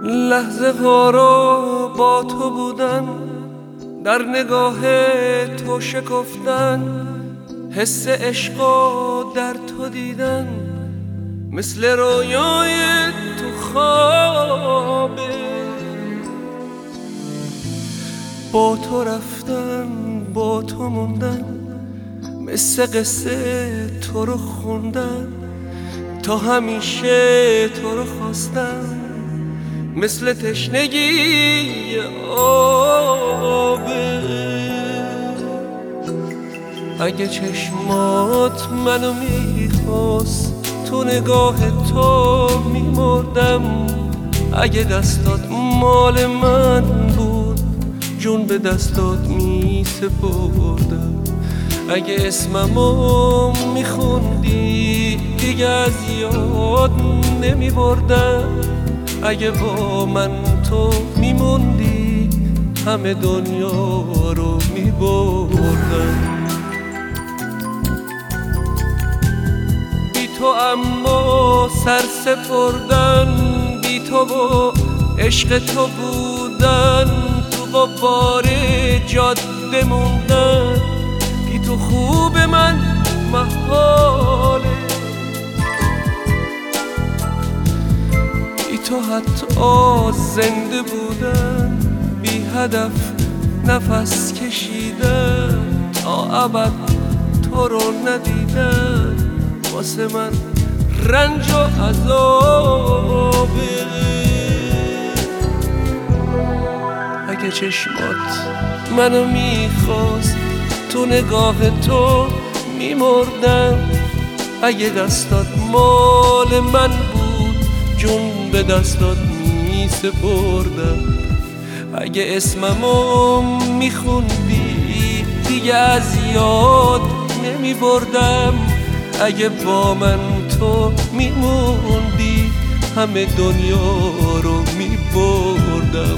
لحظه وارا با تو بودن، در نگاه تو شکفتن، حس عشقا در تو دیدن، مثل رویای تو خوابه. با تو رفتن با تو موندن، مثل قصه تو رو خوندن، تا همیشه تو رو خواستن، مثل تشنگی آبه. اگه چشمات منو میخواست، تو نگاه تو میمردم. اگه دستات مال من بود، جون به دستات میسپردم. اگه اسممو میخوندی، دیگه از یاد نمیبردم. اگه با من تو میموندی، همه دنیا رو میبردم. بی تو اما سر سپردن، بی تو و عشق تو بودن، تو غبار جاده موندن. بی تو خوب من محاله، بی تو حتی زنده بودن، بی هدف نفس کشیدن، تا ابد تو رو ندیدن، واسه من رنج و عذابه. اگه چشمات منو میخواست، تو نگاه تو میمردم. اگه دستات مال من بود، جون به دستات میسپردم. اگه اسممو میخوندی، دیگه از یاد نمیبردم. اگه با من تو میموندی، همه دنیا رو میبردم.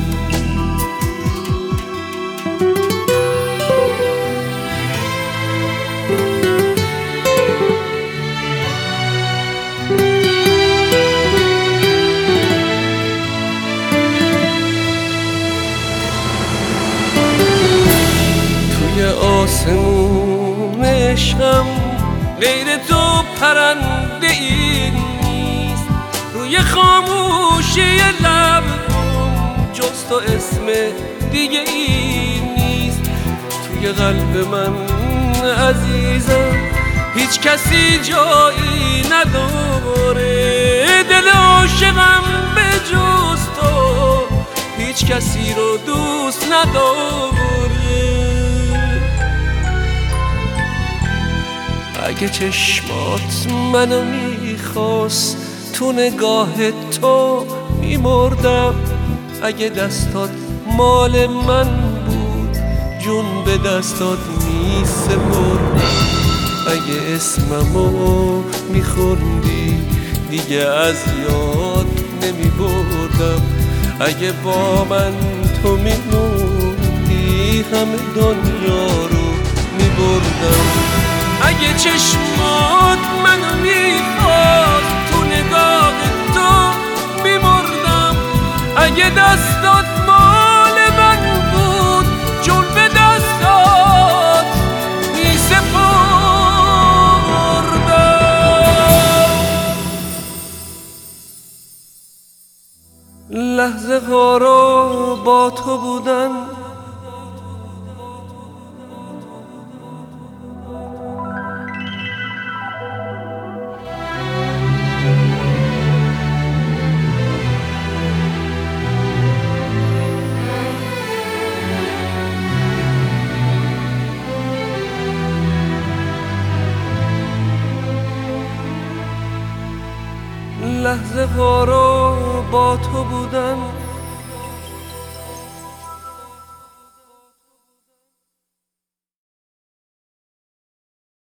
توی آسمون عشقم غیر تو پرنده ای نیست، روی خاموشی لبم جز تو اسم دیگه ای نیست. توی قلب من عزیزم هیچ کسی جایی نداره، دل عاشقم به جز تو هیچ کسی رو دوست نداره. اگه چشمات منو میخواست، تو نگاه تو میمردم. اگه دستات مال من بود، جون به دستات میسپردم. اگه اسممو میخوندی، دیگه از یاد نمیبردم. اگه با من تو میموندی، همه دنیا رو میبردم. اگه چشمات منو میخواست، تو نگاه تو میمردم. اگه دستات مال من بود، جون به دستات میسپردم. لحظه وارا با تو بودن، لحظه وارا با تو بودن.